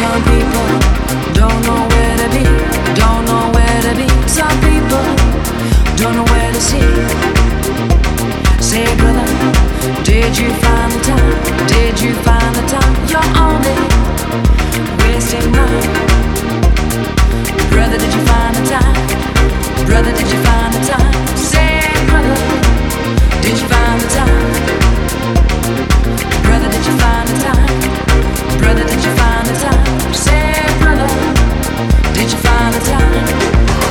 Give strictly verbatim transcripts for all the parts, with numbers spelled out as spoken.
Some people don't know where to be, don't know where to be. Some people don't know where to see. Say, brother, did you find the time? Did you find the time? You're only wasting mine. Brother, did you find the time? Brother, did you find the time? Say, brother, did you find the time? Brother, did you find the time? Brother, did you find the time? Say, brother, did you find the time?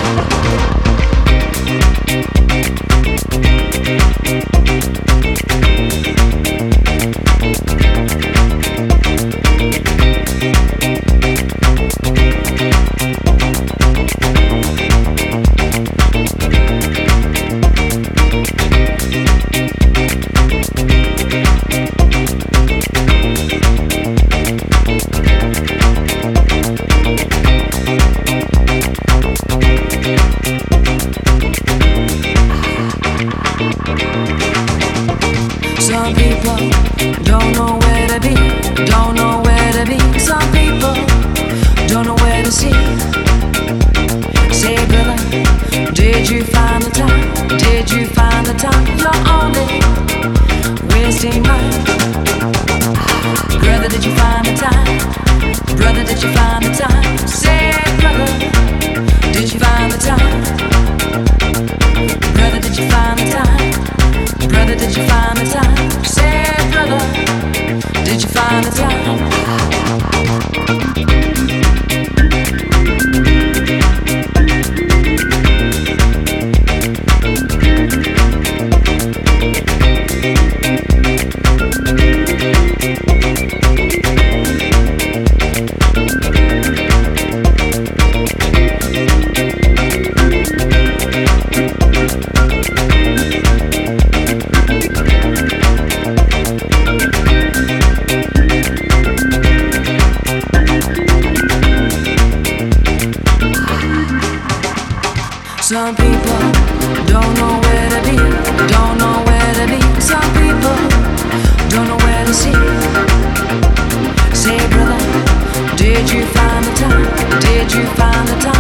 Some people don't know where to be, don't know where to be. Some people don't know where to see. Say, brother, did you find the time? Did you find the time? You're only wasting mine. Brother, did you find the time? Brother, did you find the time? Say, brother, did you find the time? Brother, did you find the time? Brother, did you find the time? Say, brother, did you find the time? Some people don't know where to be, don't know where to be. Some people don't know where to see. Say, brother, did you find the time? Did you find the time?